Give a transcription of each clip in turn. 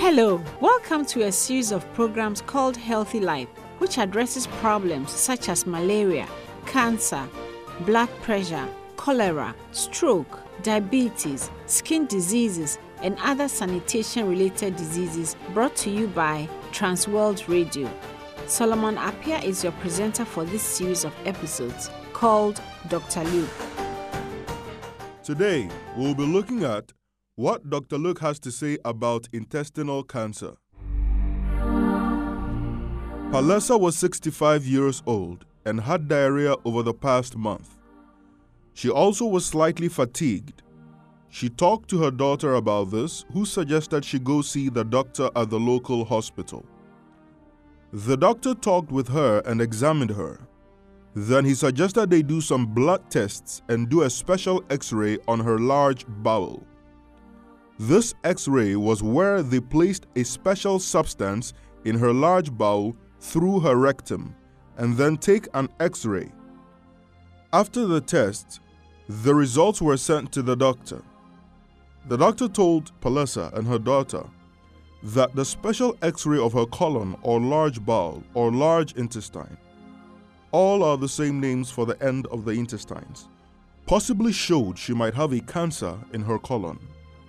Hello, welcome to a series of programs called Healthy Life, which addresses problems such as malaria, cancer, blood pressure, cholera, stroke, diabetes, skin diseases, and other sanitation-related diseases, brought to you by Transworld Radio. Solomon Appiah is your presenter for this series of episodes called Dr. Luke. Today, we'll be looking at what Dr. Luke has to say about intestinal cancer. Palesa was 65 years old and had diarrhea over the past month. She also was slightly fatigued. She talked to her daughter about this, who suggested she go see the doctor at the local hospital. The doctor talked with her and examined her. Then he suggested they do some blood tests and do a special X-ray on her large bowel. This X-ray was where they placed a special substance in her large bowel through her rectum and then take an X-ray. After the test, the results were sent to the doctor. The doctor told Palesa and her daughter that the special X-ray of her colon or large bowel or large intestine, all are the same names for the end of the intestines, possibly showed she might have a cancer in her colon.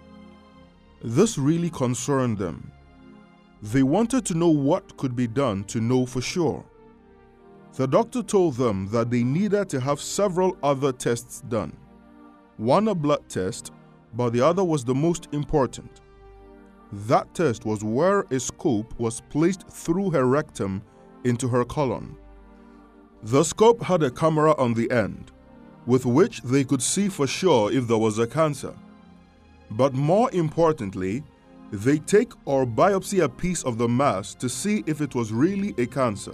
This really concerned them. They wanted to know what could be done to know for sure. The doctor told them that they needed to have several other tests done. One a blood test, but the other was the most important. That test was where a scope was placed through her rectum into her colon. The scope had a camera on the end, with which they could see for sure if there was a cancer. But more importantly, they take or biopsy a piece of the mass to see if it was really a cancer.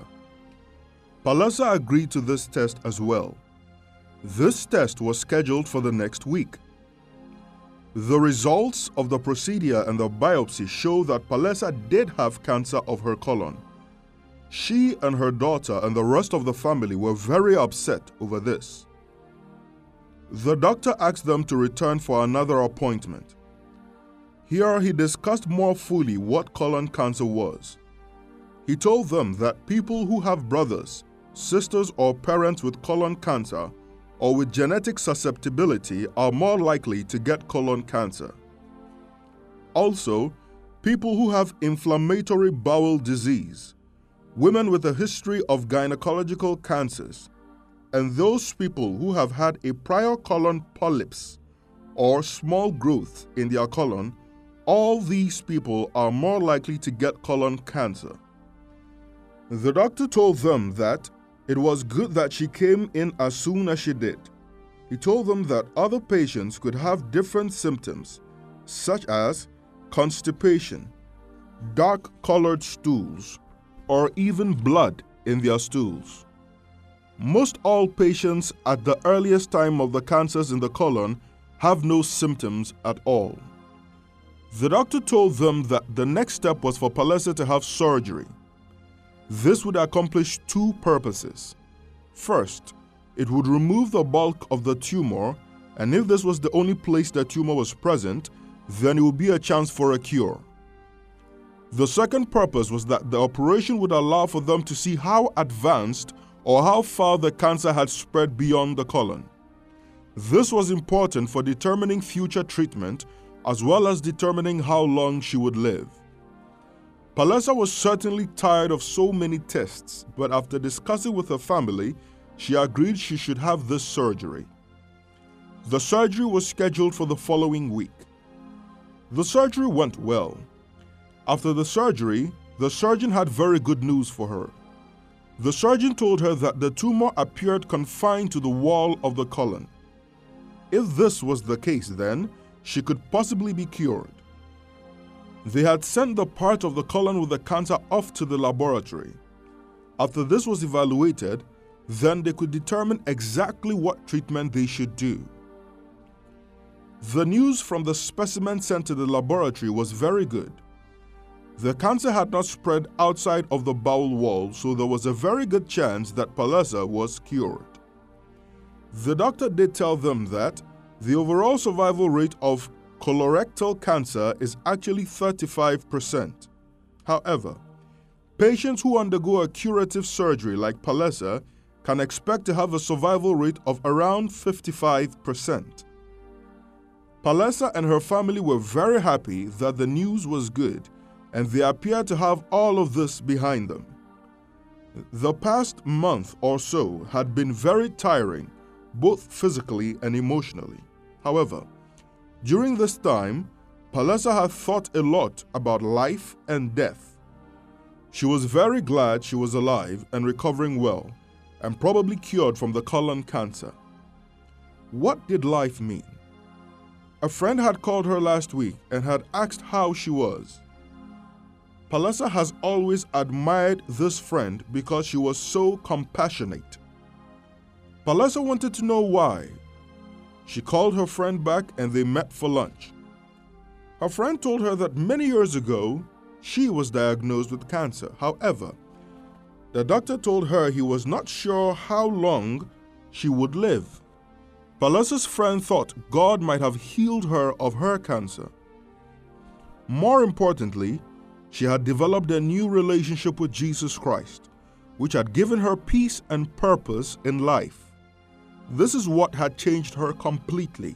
Palesa agreed to this test as well. This test was scheduled for the next week. The results of the procedure and the biopsy show that Palesa did have cancer of her colon. She and her daughter and the rest of the family were very upset over this. The doctor asked them to return for another appointment. Here he discussed more fully what colon cancer was. He told them that people who have brothers, sisters, or parents with colon cancer or with genetic susceptibility are more likely to get colon cancer. Also, people who have inflammatory bowel disease, women with a history of gynecological cancers, and those people who have had a prior colon polyps or small growth in their colon, all these people are more likely to get colon cancer. The doctor told them that it was good that she came in as soon as she did. He told them that other patients could have different symptoms, such as constipation, dark-colored stools, or even blood in their stools. Most all patients at the earliest time of the cancers in the colon have no symptoms at all. The doctor told them that the next step was for Palesa to have surgery. This would accomplish two purposes. First, it would remove the bulk of the tumor, and if this was the only place the tumor was present, then it would be a chance for a cure. The second purpose was that the operation would allow for them to see how advanced or how far the cancer had spread beyond the colon. This was important for determining future treatment as well as determining how long she would live. Palesa was certainly tired of so many tests, but after discussing with her family, she agreed she should have this surgery. The surgery was scheduled for the following week. The surgery went well. After the surgery, the surgeon had very good news for her. The surgeon told her that the tumor appeared confined to the wall of the colon. If this was the case, then she could possibly be cured. They had sent the part of the colon with the cancer off to the laboratory. After this was evaluated, then they could determine exactly what treatment they should do. The news from the specimen sent to the laboratory was very good. The cancer had not spread outside of the bowel wall, so there was a very good chance that Palesa was cured. The doctor did tell them that the overall survival rate of colorectal cancer is actually 35%. However, patients who undergo a curative surgery like Palesa can expect to have a survival rate of around 55%. Palesa and her family were very happy that the news was good, and they appear to have all of this behind them. The past month or so had been very tiring, both physically and emotionally. However, during this time, Palesa had thought a lot about life and death. She was very glad she was alive and recovering well, and probably cured from the colon cancer. What did life mean? A friend had called her last week and had asked how she was. Palesa has always admired this friend because she was so compassionate. Palesa wanted to know why. She called her friend back and they met for lunch. Her friend told her that many years ago, she was diagnosed with cancer. However, the doctor told her he was not sure how long she would live. Palesa's friend thought God might have healed her of her cancer. More importantly, she had developed a new relationship with Jesus Christ, which had given her peace and purpose in life. This is what had changed her completely.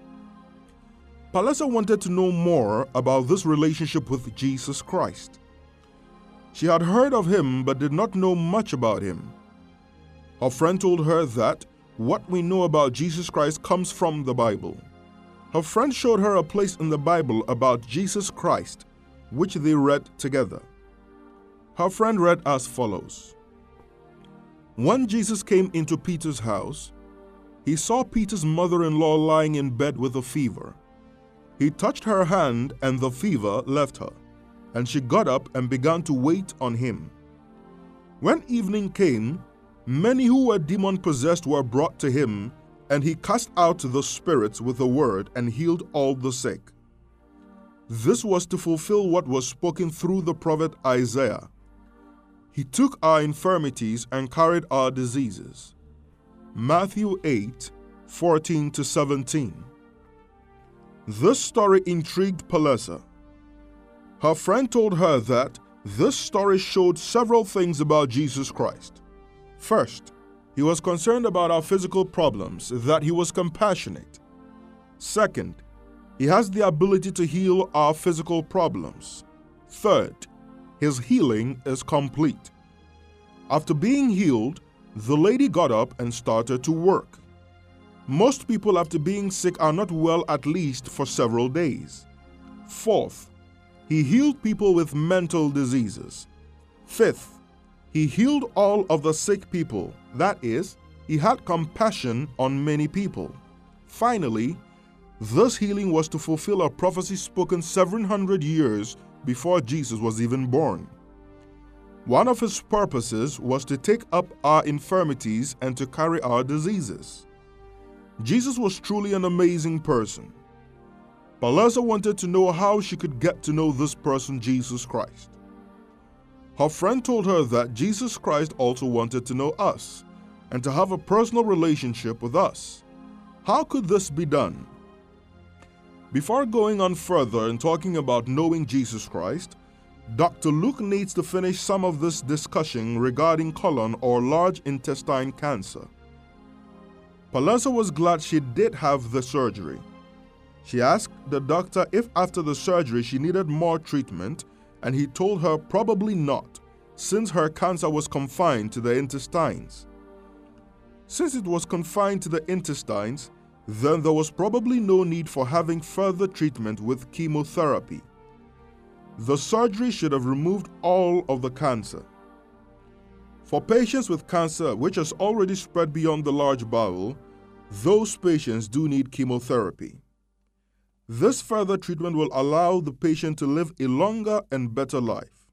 Palesa wanted to know more about this relationship with Jesus Christ. She had heard of him but did not know much about him. Her friend told her that what we know about Jesus Christ comes from the Bible. Her friend showed her a place in the Bible about Jesus Christ, which they read together. Her friend read as follows. When Jesus came into Peter's house, he saw Peter's mother-in-law lying in bed with a fever. He touched her hand and the fever left her, and she got up and began to wait on him. When evening came, many who were demon-possessed were brought to him, and he cast out the spirits with a word and healed all the sick. This was to fulfill what was spoken through the prophet Isaiah. He took our infirmities and carried our diseases. Matthew 8:14-17. This story intrigued Palesa. Her friend told her that this story showed several things about Jesus Christ. First, he was concerned about our physical problems, that he was compassionate. Second, he has the ability to heal our physical problems. Third, his healing is complete. After being healed, the lady got up and started to work. Most people after being sick are not well at least for several days. Fourth, he healed people with mental diseases. Fifth, he healed all of the sick people. That is, he had compassion on many people. Finally, this healing was to fulfill a prophecy spoken 700 years before Jesus was even born. One of his purposes was to take up our infirmities and to carry our diseases. Jesus was truly an amazing person. Palesa wanted to know how she could get to know this person, Jesus Christ. Her friend told her that Jesus Christ also wanted to know us and to have a personal relationship with us. How could this be done? Before going on further and talking about knowing Jesus Christ, Dr. Luke needs to finish some of this discussion regarding colon or large intestine cancer. Palesa was glad she did have the surgery. She asked the doctor if after the surgery she needed more treatment, and he told her probably not, since her cancer was confined to the intestines. Since it was confined to the intestines, then there was probably no need for having further treatment with chemotherapy. The surgery should have removed all of the cancer. For patients with cancer which has already spread beyond the large bowel, those patients do need chemotherapy. This further treatment will allow the patient to live a longer and better life.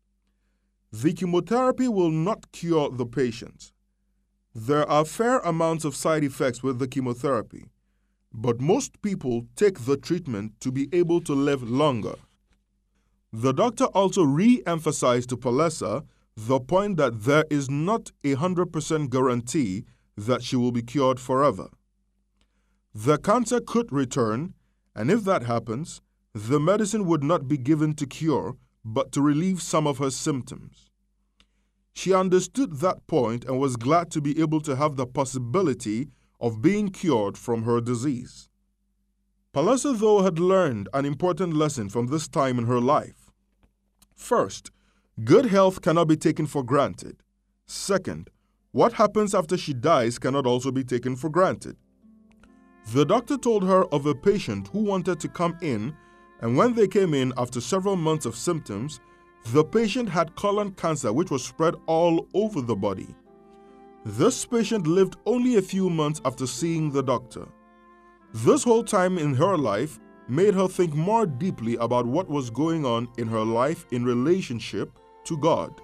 The chemotherapy will not cure the patient. There are fair amounts of side effects with the chemotherapy, but most people take the treatment to be able to live longer. The doctor also re-emphasized to Palesa the point that there is not a 100% guarantee that she will be cured forever. The cancer could return, and if that happens, the medicine would not be given to cure, but to relieve some of her symptoms. She understood that point and was glad to be able to have the possibility of being cured from her disease. Palesa, though, had learned an important lesson from this time in her life. First, good health cannot be taken for granted. Second, what happens after she dies cannot also be taken for granted. The doctor told her of a patient who wanted to come in, and when they came in after several months of symptoms, the patient had colon cancer which was spread all over the body. This patient lived only a few months after seeing the doctor. This whole time in her life made her think more deeply about what was going on in her life in relationship to God.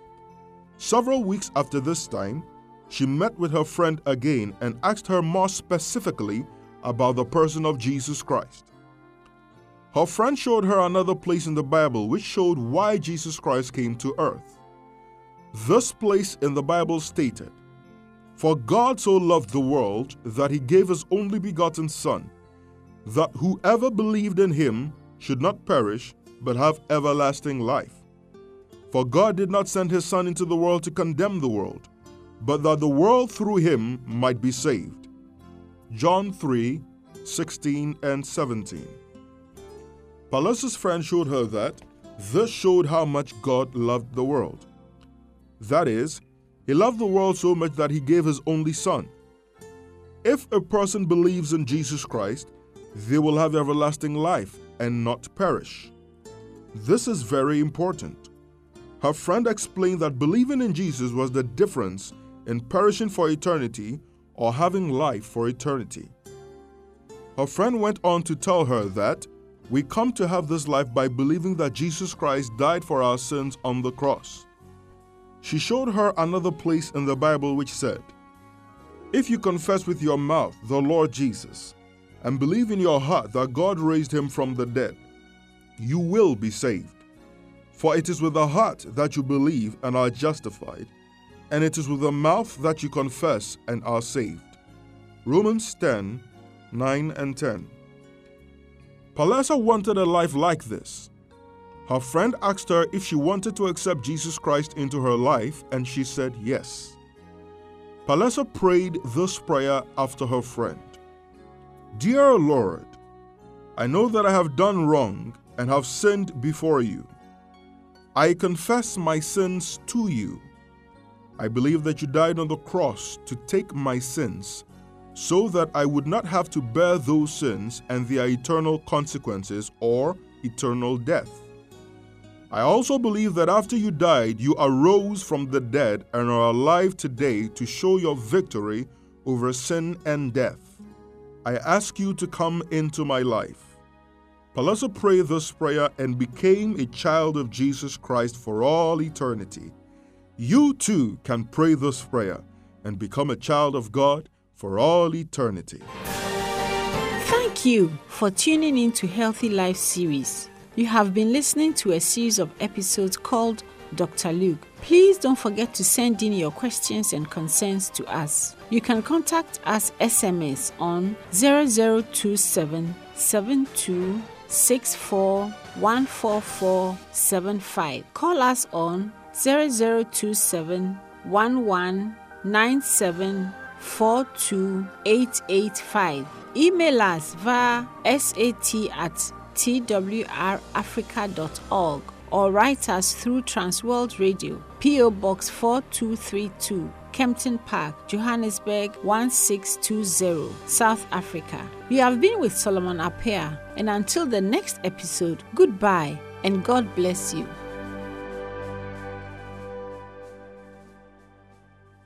Several weeks after this time, she met with her friend again and asked her more specifically about the person of Jesus Christ. Her friend showed her another place in the Bible which showed why Jesus Christ came to earth. This place in the Bible stated, "For God so loved the world that he gave his only begotten Son, that whoever believed in him should not perish, but have everlasting life. For God did not send his Son into the world to condemn the world, but that the world through him might be saved." John 3:16 and 17. Palesa's friend showed her that this showed how much God loved the world. That is, he loved the world so much that he gave his only Son. If a person believes in Jesus Christ, they will have everlasting life and not perish. This is very important. Her friend explained that believing in Jesus was the difference in perishing for eternity or having life for eternity. Her friend went on to tell her that we come to have this life by believing that Jesus Christ died for our sins on the cross. She showed her another place in the Bible which said, "If you confess with your mouth the Lord Jesus and believe in your heart that God raised him from the dead, you will be saved. For it is with the heart that you believe and are justified, and it is with the mouth that you confess and are saved." Romans 10:9 and 10. Palesa wanted a life like this. Her friend asked her if she wanted to accept Jesus Christ into her life, and she said yes. Palesa prayed this prayer after her friend. "Dear Lord, I know that I have done wrong and have sinned before you. I confess my sins to you. I believe that you died on the cross to take my sins, so that I would not have to bear those sins and their eternal consequences or eternal death. I also believe that after you died, you arose from the dead and are alive today to show your victory over sin and death. I ask you to come into my life." Palesa prayed this prayer and became a child of Jesus Christ for all eternity. You too can pray this prayer and become a child of God for all eternity. Thank you for tuning in to Healthy Life series. You have been listening to a series of episodes called Dr. Luke. Please don't forget to send in your questions and concerns to us. You can contact us SMS on 0027 7264 14475. Call us on 0027 119742 Email us via sat@twrafrica.org or write us through Transworld Radio, P.O. Box 4232, Kempton Park, Johannesburg 1620, South Africa. We have been with Solomon Appiah, and until the next episode, goodbye and God bless you.